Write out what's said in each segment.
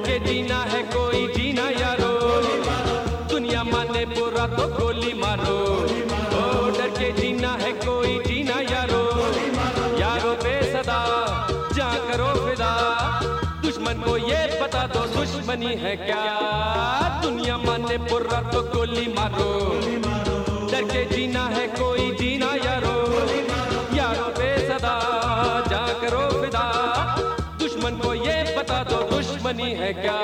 के जीना है कोई जीना यारो, दुनिया माने बुरा तो गोली मारो। ओ डर के जीना है कोई जीना यारो, यारो पे सदा जा करो फिदा। दुश्मन को ये बता दो दुश्मनी है क्या, दुनिया माने बुरा तो गोली मारो। डर के जीना है कोई जीना यारो, यारो पे सदा जा करो फिदा। दुश्मन को ये बता दो दुश्मनी है क्या।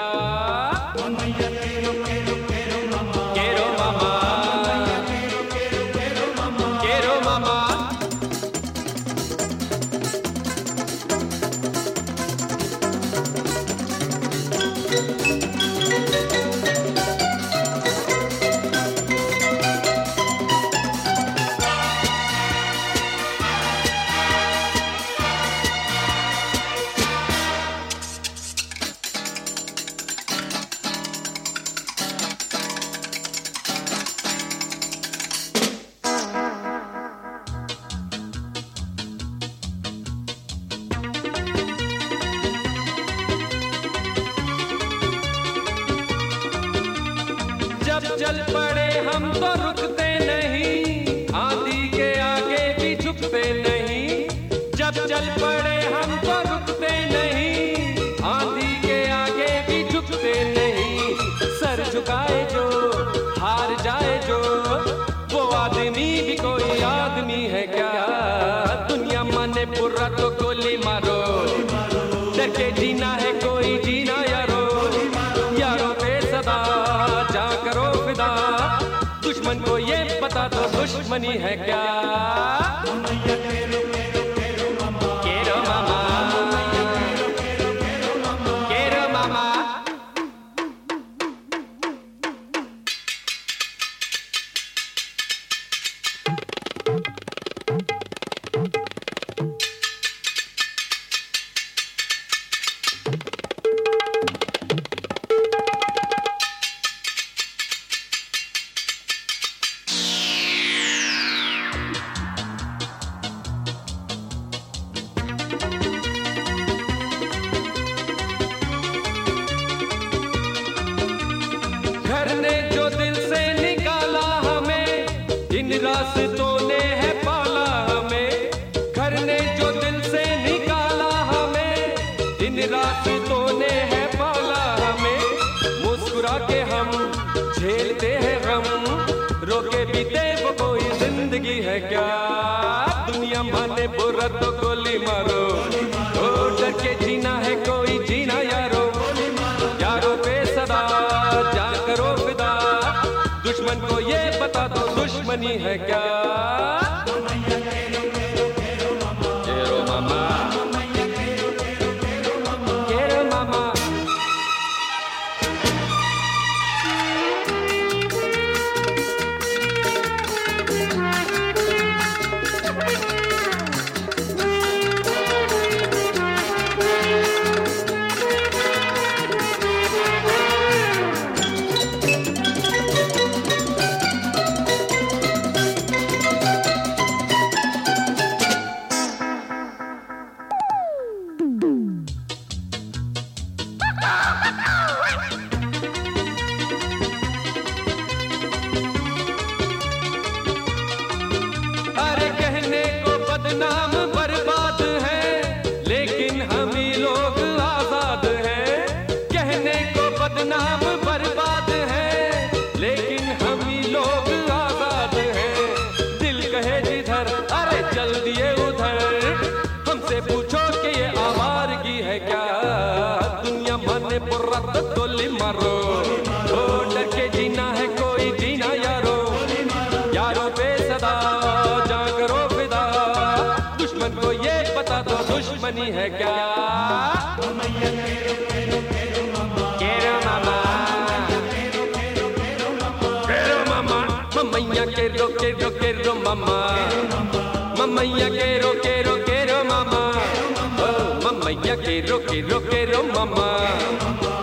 केरो मामा, केरो मामा। जब चल पड़े हम तो रुकते नहीं, आंधी के आगे भी झुकते नहीं। जब चल पड़े हम तो रुकते नहीं, आंधी के आगे भी झुकते नहीं। सर झुकाए जो हार जाए जो, वो आदमी भी कोई आदमी है क्या। दुनिया माने बुरा तो गोली मारो, डर के जीना है कोई जीना यारो, यारो पे सदा जा करो फिदा। दुश्मन को ये बता दो दुश्मनी है क्या। केरो मामा, केरो मामा। घर ने जो दिल से निकाला हमें, इन रास्तों ने है पाला हमें। घर ने जो दिल से निकाला हमें, इन रास्तों ने है पाला हमें। मुस्कुरा के हम झेलते हैं गम, रोके बीते वो कोई जिंदगी है क्या। दुनिया माने बुरा तो गोली मारो, ओ डर के जीना है कोई जीना यारो, यारो पे सदा जा करो फिदा। दुश्मन को ये बता दो दुश्मनी है क्या। केरो मामा, केरो मामा। अरे कहने को बदनाम बर्बाद है, लेकिन हम ही लोग आजाद हैं। कहने को बदनाम बर्बाद है, लेकिन हम ही लोग आजाद हैं। दिल कहे जिधर अरे चल दिए उधर, हमसे पूछो कि ये आवारगी है क्या। दुनिया माने बुरा तो गोली मारो, ओ डर के जीना है कोई जीना यारो, यारो पे सदा जा करो फिदा। दुश्मन को ये बता दो दुश्मनी है क्या। केरो मामा, केरो मामा। ममैया केरो केरो केरो मामा, ममैया केरो केरो केरो मामा। ओ ममैया केरो केरो केरो मामा।